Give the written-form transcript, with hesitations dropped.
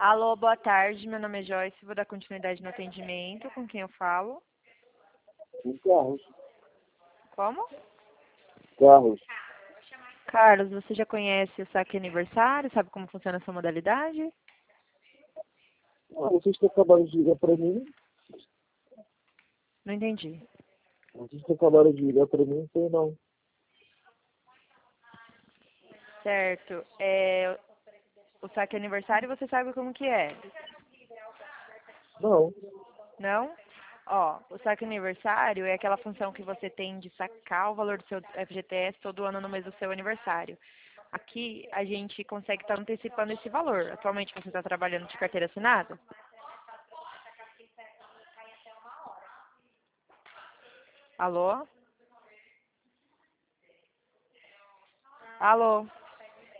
Alô, boa tarde. Meu nome é Joyce. Vou dar continuidade no atendimento. Com quem eu falo? O Carlos. Como? Carlos. Carlos, você já conhece o saque aniversário? Sabe como funciona essa modalidade? Ah, vocês que acabaram de ligar para mim. Não entendi. Vocês que acabaram de ligar para mim, não sei não. Certo. O saque aniversário você sabe como que é? Não. Não? Ó, o saque aniversário é aquela função que você tem de sacar o valor do seu FGTS todo ano no mês do seu aniversário. Aqui a gente consegue estar antecipando esse valor. Atualmente você está trabalhando de carteira assinada? Alô? Alô?